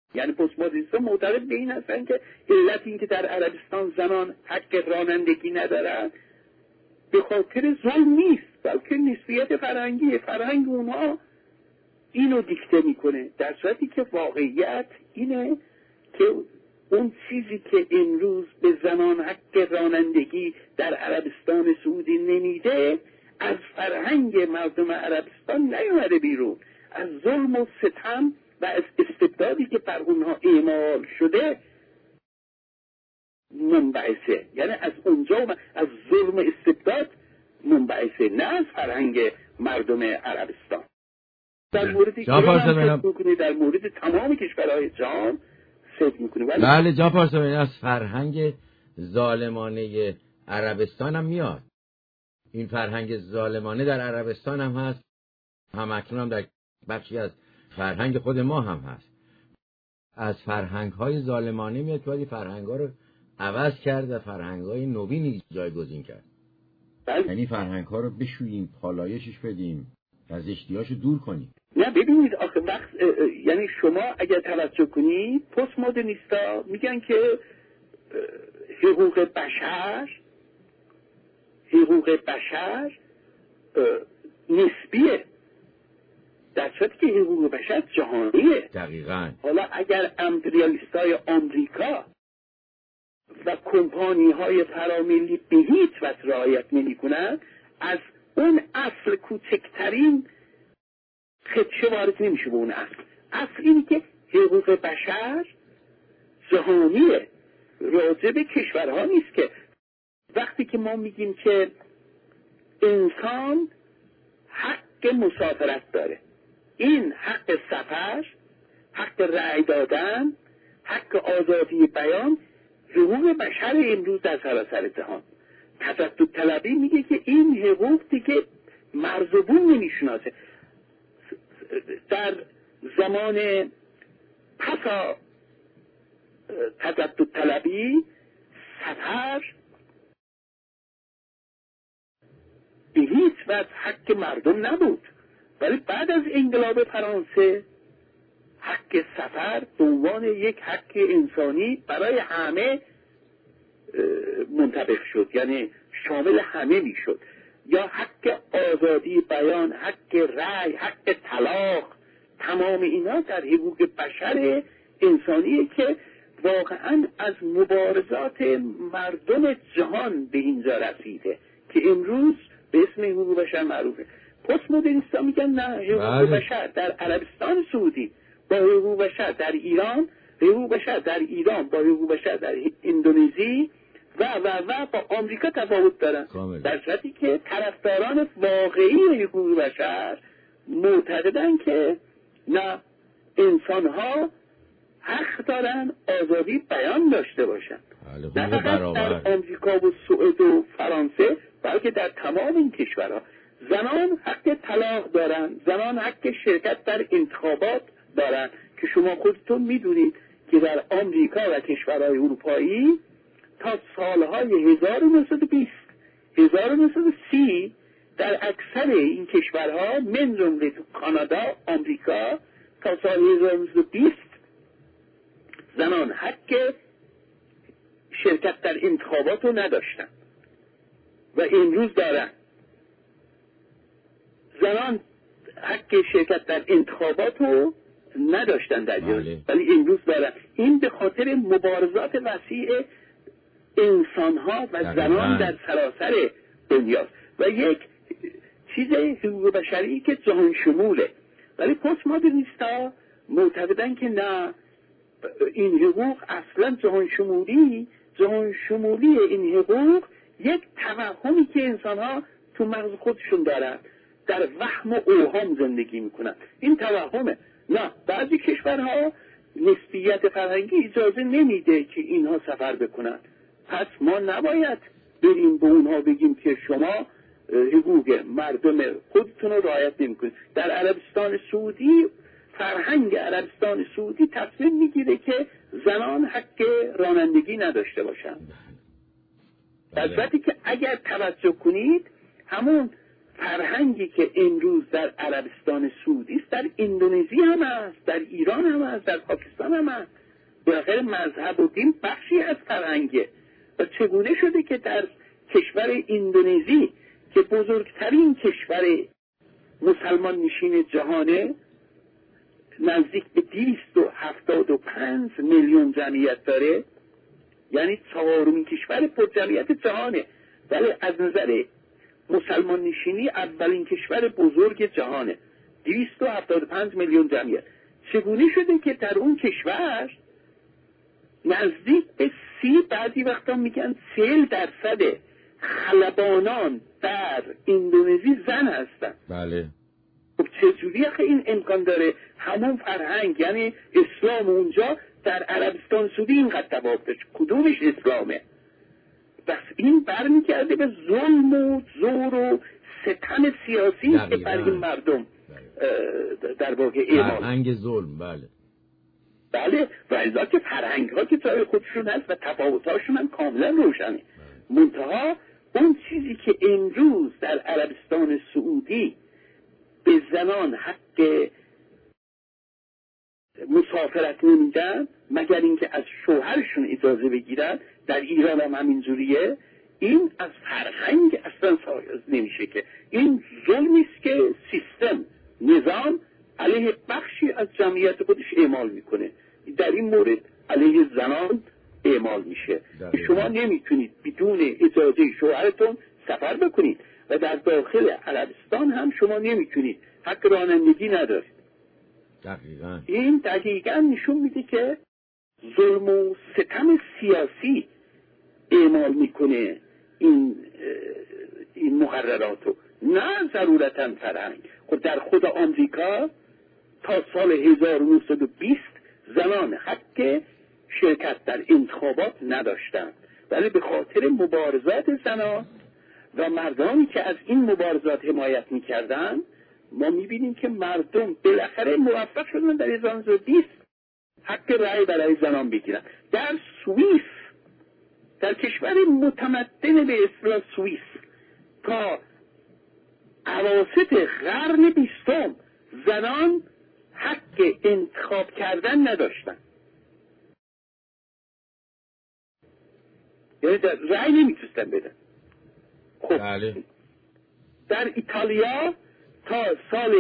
یعنی پست مدرنیست‌ها معتقد به این هستن که علت این که در عربستان زنان حق رانندگی ندارن به خاطر ظلم نیست، بلکه نسبیت فرهنگ اونها اینو دیکته میکنه، در صورتی که واقعیت اینه که اون چیزی که امروز به زنان حق رانندگی در عربستان سعودی نمیده از فرهنگ مردم عربستان نیومده بیرون، از ظلم و ستم و از استبدادی که بر اونها اعمال شده منبعثه. یعنی از اونجا از ظلم استبداد منبعثه، نه از فرهنگ مردم عربستان. در مورد ایران میکنه، در مورد تمام کشورهای جهان فکر میکنه. بله جا پارسا، از فرهنگ ظالمانه عربستان هم میاد. این فرهنگ ظالمانه در عربستان هم هست، همکنون هم در بخشی از فرهنگ خود ما هم هست. از فرهنگ‌های ظالمانه میاد که فرهنگ‌ها رو عوض کرد و فرهنگ‌های نوینی جایگزین کرد. یعنی فرهنگ‌ها رو بشوییم، پالایشش بدیم، از اشتیاقش دور کنیم. نه ببینید آخه وقت یعنی شما اگر توجه کنید پست مدرنیستا میگن که حقوق بشر نسبیه، در صورتی که حقوق بشر جهانیه. دقیقاً. حالا اگر امپریالیستای آمریکا و کمپانی های فراملی به هیچ وجه رعایت نمی کنند، از اون اصل کوچکترین خدشه وارد نمیشه به اون اصل اینی که حقوق بشر جهانیه، راجع به کشورها نیست. که وقتی که ما میگیم که انسان حق مسافرت داره، این حق سفر، حق رأی دادن، حق آزادی بیان، حقوق بشر امروز در سراسر جهان. تجدد طلبی میگه که این حقوق دیگه مرز و بوم نمیشناسه. در زمان پسا تجدد طلبی سفر به هیچ وجه حق مردم نبود، ولی بعد از انقلاب فرانسه حق سفر به عنوان یک حق انسانی برای همه منطبق شد، یعنی شامل همه می شد. یا حق آزادی بیان، حق رأی، حق طلاق، تمام اینا در حقوق بشر انسانیه که واقعا از مبارزات مردم جهان به اینجا رسیده که امروز به اسم حقوق بشر معروفه. پست مدرنیستا میگن نه، حقوق بشر در عربستان سعودی با حقوق بشر در ایران، حقوق بشر در ایران با حقوق بشر در اندونزی و با آمریکا تفاوت دارن. در صورتی که طرفداران واقعی حقوق بشر معتقدن که نه، انسان‌ها حق دارن آزادی بیان داشته باشن، نه فقط در آمریکا و سوئد و فرانسه بلکه در تمام این کشورها. زنان حق طلاق دارن، زنان حق شرکت در انتخابات دارن که شما خودتون میدونید که در آمریکا و کشورهای اروپایی تا سالهای 1920 1930 در اکثر این کشورها من جمله تو کانادا، آمریکا تا سال 1920 زنان حق شرکت در انتخابات رو نداشتن و امروز دارن. زنان حق شرکت در انتخابات رو نداشتن در جهان، ولی امروز دارن. این به خاطر مبارزات وسیع انسان‌ها و زنان در سراسر دنیاست و یک چیز حقوق بشری که جهان شموله. ولی پست مدرنیستا معتقدن که نه، این حقوق اصلا جهان شمولی این حقوق یک توهمی که انسان‌ها تو مغز خودشون دارن، در وهم و اوهام زندگی میکنن. این توهمه. نه، بعضی کشورها نسبیت فرهنگی اجازه نمیده که اینها سفر بکنن، پس ما نباید بریم به اونها بگیم که شما حقوق مردم خودتون رو رعایت نمیکنید. در عربستان سعودی فرهنگ عربستان سعودی تصمیم میگیره که زنان حق رانندگی نداشته باشن. در صورتی که اگر توجه کنید همون فرهنگی که امروز در عربستان سعودی است در اندونزی هم است، در ایران هم است، در پاکستان هم است. بالاخره مذهب و دین بخشی از فرهنگه. و چگونه شده که در کشور اندونزی که بزرگترین کشور مسلمان نشین جهانه، نزدیک به 275 میلیون جمعیت داره، یعنی چهارمین کشور پر جمعیت جهانه، ولی از نظر مسلمان نشینی اولین کشور بزرگ جهانه، 275 میلیون جمعیت. چگونه شده که در اون کشور نزدیک به 30، بعضی وقتا میگن 40% خلبانان در اندونزی زن هستن؟ بله. خب چجوری آخه این امکان داره؟ همون فرهنگ، یعنی اسلام اونجا در عربستان سعودی اینقدر تباب داشت، کدومش اسلامه؟ بس این برمیگرده به ظلم و زور و ستم سیاسی که بر این مردم در واقع اعمال، فرهنگ ظلم. بله. و ازا که فرهنگ ها که جای خودشون هست و تفاوت هاشون هم کاملا روشنه. منتها اون چیزی که امروز در عربستان سعودی به زنان حق مسافرت نمیدن مگر اینکه از شوهرشون اجازه بگیرن، در ایران هم همینجوریه، این از فرهنگ اصلا ساز نمیشه. که این ظلمی است که سیستم، نظام علیه بخشی از جمعیت خودش اعمال میکنه. در این مورد علیه زنان اعمال میشه. شما نمیتونید بدون اجازه شوهرتون سفر بکنید و در داخل عربستان هم شما نمیتونید، حق رانندگی ندارید. دقیقاً. این دقیقاً نشون میده که ظلم و ستم سیاسی اعمال میکنه این مقرراتو، نه ضرورتاً فرهنگ. خب در خود آمریکا تا سال 1920 زنان حق شرکت در انتخابات نداشتند، ولی به خاطر مبارزات زنان و مردانی که از این مبارزات حمایت میکردند ما میبینیم که مردم بالاخره موفق شدن در 1920 حق رأی برای زنان بگیرن. در سوئیس، در کشور متمدن به اصطلاح سوئیس، تا اواسط قرن 20 زنان حق انتخاب کردن نداشتن، یعنی رأی نمیتونستن بدن. خب بله. در ایتالیا تا سال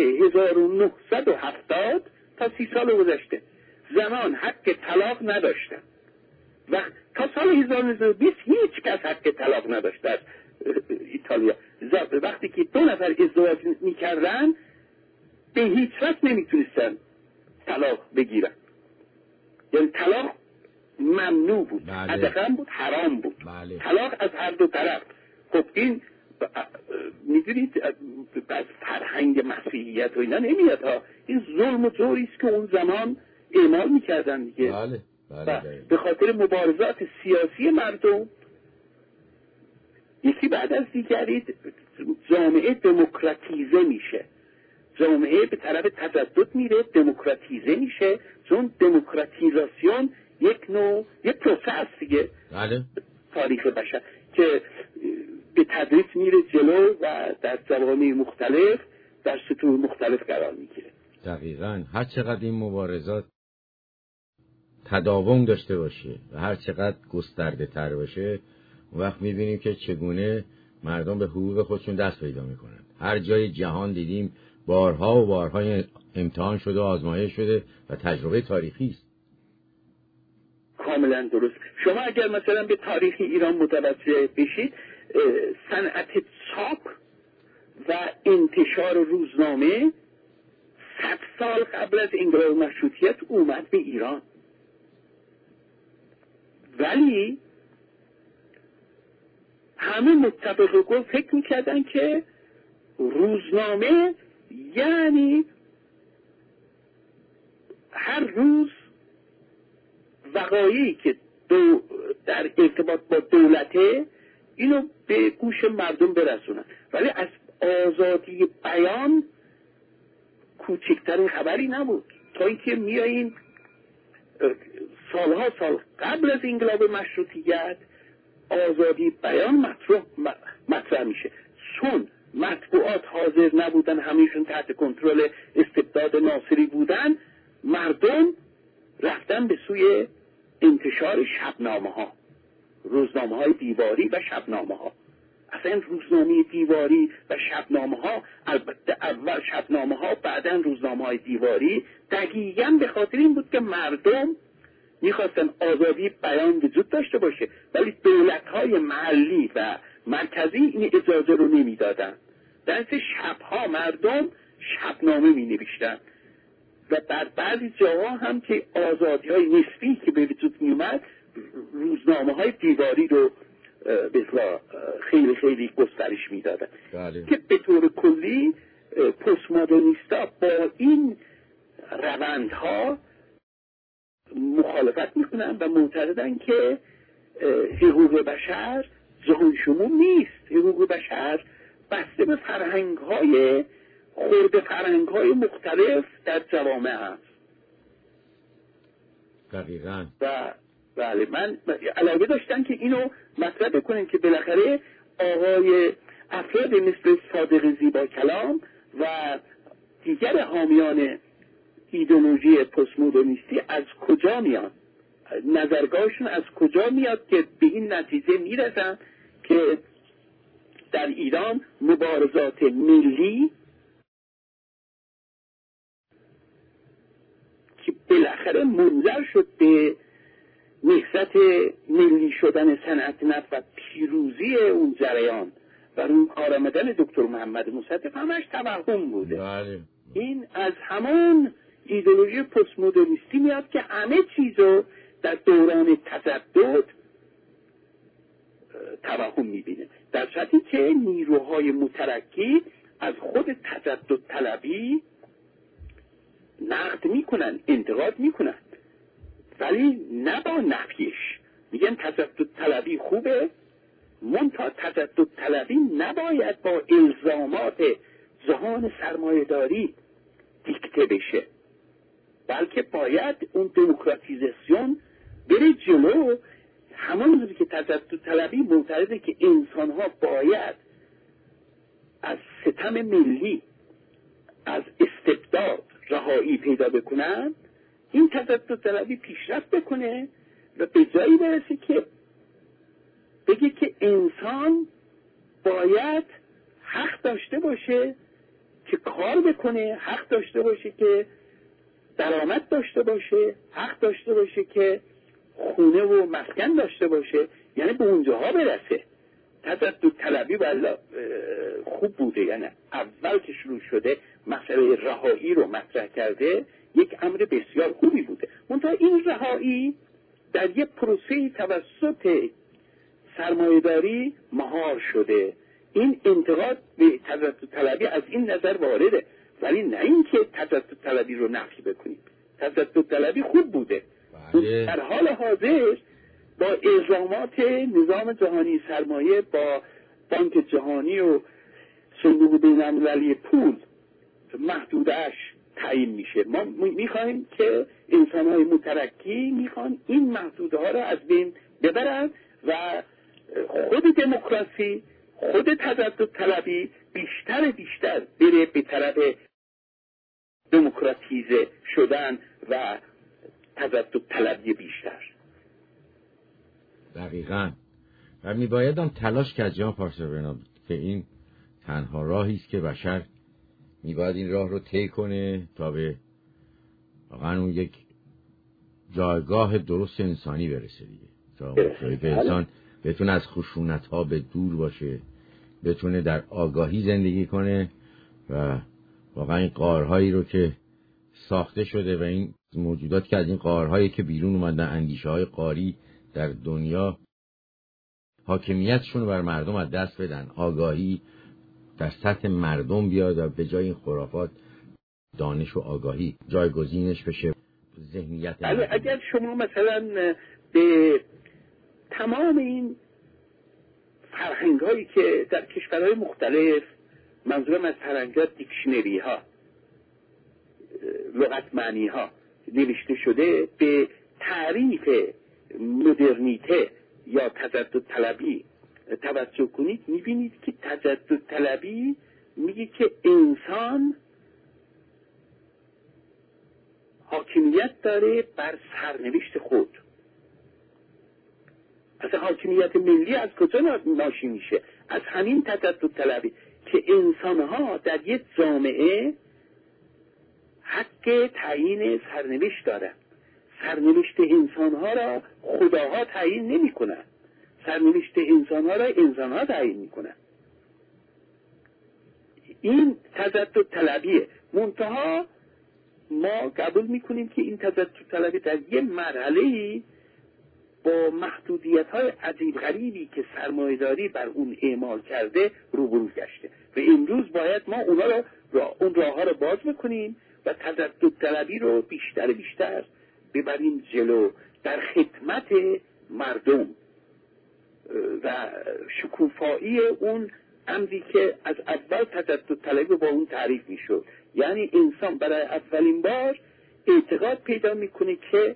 1970 تا 30 سال گذشته زنان حق طلاق نداشتن و تا سال 1920 هیچ کس حق طلاق نداشت در ایتالیا. وقتی که 2 نفر ازدواج میکردن به هیچ وجه نمیتونستن طلاق بگیرن، یعنی طلاق ممنوع بود. بله. حداقل بود، حرام بود. بله. طلاق از هر دو طرف. خب این میدونید از فرهنگ مسیحیت و اینا نمیاد ها، این ظلم و جوری است که اون زمان اعمال میکردن دیگه. بله. بله. به خاطر مبارزات سیاسی مردم یکی بعد از دیگری جامعه دموکراتیزه میشه، جامعه به طرف تجدد میره، دموکراتیزه میشه، چون دموکراتیزاسیون یک پروسه است دیگه. بله. تاریخ بشر که به تدریج میره جلو و در جوامع مختلف در سطوح مختلف قرار میگیره. دقیقاً. هر چقدر این مبارزات تداوم داشته باشه و هر چقدر گسترده تر باشه، اون وقت میبینیم که چگونه مردم به حقوق خودشون دست پیدا میکنند. هر جای جهان دیدیم بارها و بارها امتحان شده و آزمایش شده و تجربه تاریخی است. کاملا درست. شما اگر مثلا به تاریخ ایران متوجه بشید، صنعت چاپ و انتشار روزنامه 100 سال قبل از انقلاب مشروطیت اومد به ایران، ولی همه متفق فکر میکردن که روزنامه یعنی هر روز وقایعی که در ارتباط با دولته اینو به گوش مردم برسونن، ولی از آزادی بیان کوچکترین خبری نبود. تا اینکه میایین سالها سال قبل از انقلاب مشروطیت آزادی بیان مطرح میشه، چون مطبوعات حاضر نبودن، همه‌شون تحت کنترل استبداد ناصری بودن، مردم رفتن به سوی انتشار شبنامه ها، روزنامه های دیواری و شبنامه ها. اصلا روزنامه دیواری و شبنامه ها، البته اول شبنامه ها بعداً روزنامه های دیواری، دقیقاً به خاطر این بود که مردم میخواستن آزادی بیان وجود داشته باشه، ولی دولت‌های محلی و مرکزی این اجازه رو نمیدادن. در شبها مردم شبنامه می نوشتن و در بعضی جاها هم که آزادی‌های نسبی که به وجود می اومد، روزنامه‌های دیواری رو به خیلی خیلی گسترش میدادن. که به طور کلی پست مدرنیستا با این روندها مخالفت میکنن و معتقدن که حقوق بشر جهان شمول نیست. حقوق بشر بسته به فرهنگ‌های خرد فرهنگ‌های مختلف در جوامع هست. دقیقاً. و بله، من علاقه داشتم که اینو مطرح بکنیم که بالاخره آقای افراد مثل صادق زیبا کلام و دیگر حامیان ایدئولوژی پست مدرنیستی از کجا میان، نظرگاهشون از کجا میاد که به این نتیجه میرسن که در ایران مبارزات ملی که بالاخره منجر شد به نهضت ملی شدن صنعت نفت و پیروزی اون جریان و روی کار آمدن دکتر محمد مصدق، همش توهم بوده. بله. این از همان ایدئولوژی پست مدرنیستی میاد که همه چیزو در دوران تجدد توهم میبینه، در صورتی که نیروهای مترقی از خود تجدد طلبی نقد میکنن، انتقاد میکنن، ولی نه با نفیش. میگن تجدد طلبی خوبه، منتها تجدد طلبی نباید با الزامات جهان سرمایه‌داری دیکته بشه، بلکه باید اون دموکراتیزاسیون بره جلو. همانجوری که تجدد طلبی معتقده که انسان‌ها باید از ستم ملی، از استبداد رهایی پیدا بکنن، این تجدد طلبی پیشرفت بکنه و به جایی برسه که بگه که انسان باید حق داشته باشه که کار بکنه، حق داشته باشه که درآمد داشته باشه، حق داشته باشه که خونه و مسکن داشته باشه، یعنی به اونجاها برسه. تجدد طلبی والله خوب بوده، یعنی اول که شروع شده مسئله رهایی رو مطرح کرده، یک امر بسیار خوبی بوده. منتها این رهایی در یک پروسه توسط سرمایه‌داری مهار شده. این انتقاد به تجدد طلبی از این نظر وارده، ولی نه اینکه تجدد طلبی رو نفی بکنیم. تجدد طلبی خوب بوده. بله. در حال حاضر با الزامات نظام جهانی سرمایه، با بانک جهانی و صندوق بین‌المللی پول محدودش تعیین میشه. ما میخوایم که انسان‌های مترقی میخوان این محدوده ها رو از بین ببرن و خود دموکراسی، خود تجدد طلبی بیشتر بره به طرف دموکراتیزه شدن و تجدد طلبی بیشتر. دقیقاً. و میباید هم تلاش کرد جان پارسا که این تنها راهی است که بشر میباید این راه رو طی کنه تا به واقعا اون یک جایگاه درست انسانی برسه دیگه، تا که انسان بتونه از خشونت ها به دور باشه، بتونه در آگاهی زندگی کنه و واقعا این قارهایی رو که ساخته شده و این موجودات که از این قارهایی که بیرون اومدن، اندیشه های قاری در دنیا، حاکمیتشون بر مردم از دست بدن، آگاهی در سطح مردم بیاد و به جای این خرافات دانش و آگاهی جایگزینش بشه ذهنیت. اگر شما مثلا به تمام این فرهنگ هایی که در کشورهای مختلف، منظورم از فرهنگ ها دیکشنری ها، لغت معنی ها نوشته شده، به تعریف مدرنیته یا تجدد طلبی توجه کنید میبینید که تجدد طلبی میگه که انسان حاکمیت داره بر سرنوشت خود. اصلا حاکمیت ملی از کجا ناشی میشه؟ از همین تجدد طلبی که انسانها در یک جامعه حق تعیین سرنوشت دارن. سرنوشت انسانها را خداها تعیین نمی کنن، سرنوشت انسانها را انسانها تعیین می کنن. این تجدد طلبیه. منتها ما قبول میکنیم که این تجدد طلبی در یه مرحله‌ای با محدودیت‌های عجیب غریبی که سرمایه‌داری بر اون اعمال کرده روبرو گشته و امروز باید ما اون راه‌ها رو باز بکنیم و تجدد طلبی رو بیشتر ببریم جلو در خدمت مردم و شکوفایی اون امری که از اول تجدد طلبی با اون تعریف میشد. یعنی انسان برای اولین بار اعتقاد پیدا میکنه که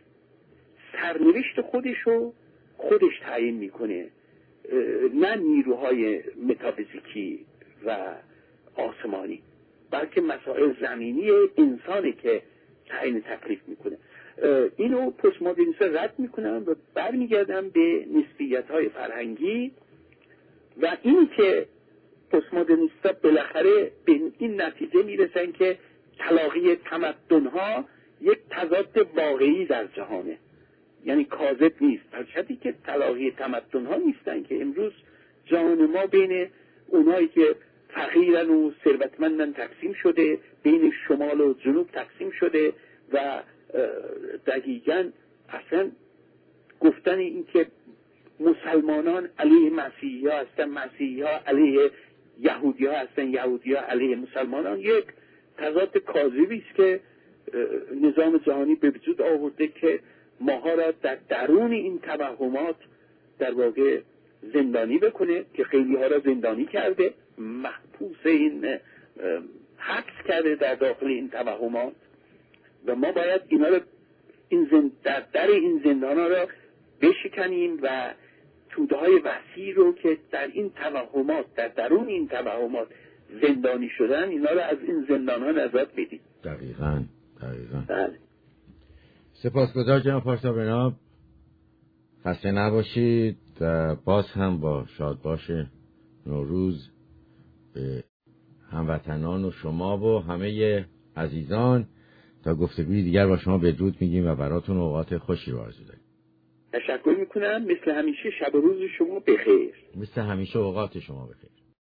سرنوشت خودش تعیین میکنه، نه نیروهای متافیزیکی و آسمانی، بلکه مسائل زمینی انسانی که تعیین تکلیف میکنه. اینو پست مدرنیست‌ها رد میکنن و برمیگردن به نسبیت‌های فرهنگی و این که پست مدرنیست‌ها بالاخره به این نتیجه میرسن که تلاقی تمدن‌ها یک تضاد واقعی در جهانه، یعنی کاذب نیست. هرچندی که تلاقی تمدن‌ها نیستن که امروز جهان ما بین اونایی که فقیرن و ثروتمندن تقسیم شده، بین شمال و جنوب تقسیم شده و دقیقاً اصلا گفتن این که مسلمانان علیه مسیحی ها هستن، مسیحی ها علیه یهودی ها هستن، یهودی ها علیه مسلمانان، یک تضاد کاذبی است که نظام جهانی به وجود آورده که ماها را در درون این توهمات در واقع زندانی بکنه، که خیلی ها را زندانی کرده، محبوس این حبس کرده در داخل این توهمات و ما باید اینا رو در این زندان ها را بشکنیم و توده های وسیع رو که در این توهمات، در درون این توهمات زندانی شدن، اینا رو از این زندان ها نجات بدیم. دقیقاً. بله. سپاسگزار جناب پارسا بناب، خسته نباشید. باز هم با شادباش نوروز به هموطنان و شما و همه عزیزان تا گفتگوی دیگر با شما بدرود میگیم و براتون اوقات خوشی رو آرزو داریم. تشکر میکنم. مثل همیشه شب و روز شما بخیر. مثل همیشه اوقات شما بخیر.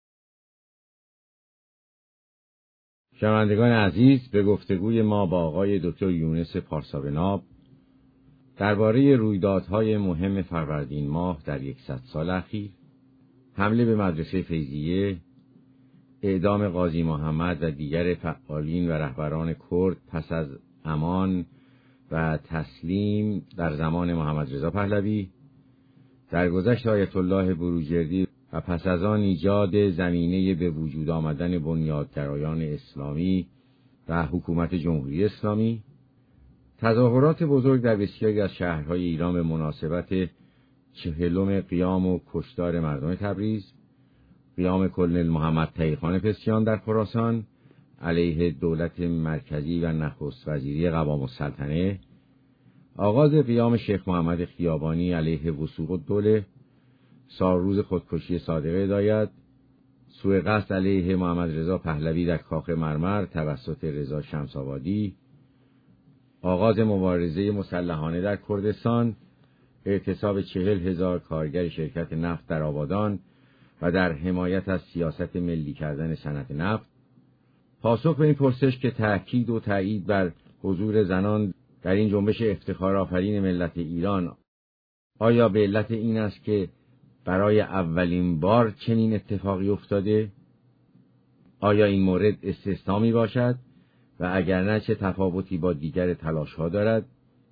شنوندگان عزیز، به گفتگوی ما با آقای دکتر یونس پارسا بناب درباره رویدادهای مهم فروردین ماه در 100 سال اخیر، حمله به مدرسه فیضیه، اعدام قاضی محمد و دیگر فعالین و رهبران کرد پس از امان و تسلیم در زمان محمد رضا پهلوی، درگذشت آیت الله بروجردی و پس از آن ایجاد زمینه به وجود آمدن بنیادگرایان اسلامی و حکومت جمهوری اسلامی، تظاهرات بزرگ در بسیاری از شهرهای ایران به مناسبت 40م قیام و کشتار مردم تبریز، قیام کلنل محمد تقی‌خان پسیان در خراسان علیه دولت مرکزی و نخست وزیری قوام السلطنه، آغاز قیام شیخ محمد خیابانی علیه وثوق الدوله، سالروز خودکشی صادق هدایت، سوء قصد علیه محمد رضا پهلوی در کاخ مرمر توسط رضا شمس‌آبادی، آغاز مبارزه مسلحانه در کردستان، اعتصاب 40,000 کارگر شرکت نفت در آبادان و در حمایت از سیاست ملی کردن صنعت نفت، پاسخ به این پرسش که تأکید و تایید بر حضور زنان در این جنبش افتخار آفرین ملت ایران آیا به علت این است که برای اولین بار چنین اتفاقی افتاده؟ آیا این مورد استثنا می باشد و اگر نه چه تفاوتی با دیگر تلاش‌ها دارد؟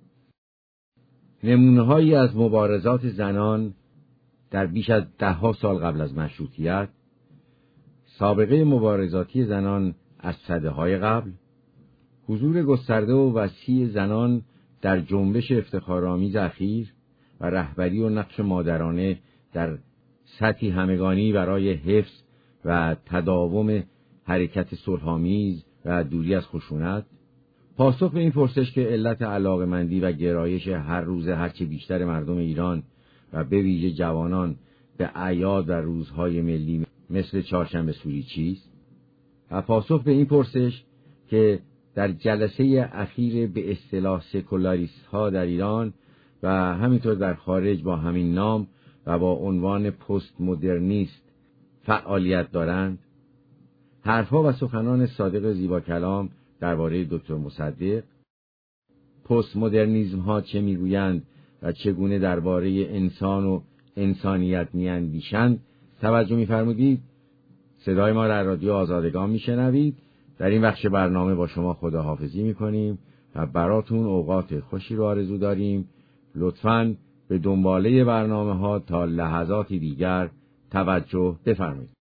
نمونه‌هایی از مبارزات زنان در بیش از 10 سال قبل از مشروطیت، سابقه مبارزاتی زنان از سده‌های قبل، حضور گسترده و وسیع زنان در جنبش افتخارآمیز اخیر و رهبری و نقش مادرانه در سطحی همگانی برای حفظ و تداوم حرکت صلح‌آمیز و دوری از خشونت؟ پاسخ به این پرسش که علت علاقه‌مندی و گرایش هر روز هرچه بیشتر مردم ایران و به ویژه جوانان به اعیاد و روزهای ملی مثل چهارشنبه سوری چیست؟ و پاسخ به این پرسش که در جلسه اخیر به اصطلاح سکولاریست ها در ایران و همینطور در خارج با همین نام و با عنوان پست مدرنیست فعالیت دارند، حرفها و سخنان صادق زیبا کلام درباره دکتر مصدق، پست مدرنیسم ها چه میگویند و چگونه درباره انسان و انسانیت میاندیشند توجه می‌فرمودید. صدای ما در رادیو آزادگان میشنوید. در این بخش برنامه با شما خداحافظی میکنیم و براتون اوقات خوشی رو آرزو داریم. لطفاً به دنباله برنامه ها تا لحظاتی دیگر توجه بفرمایید.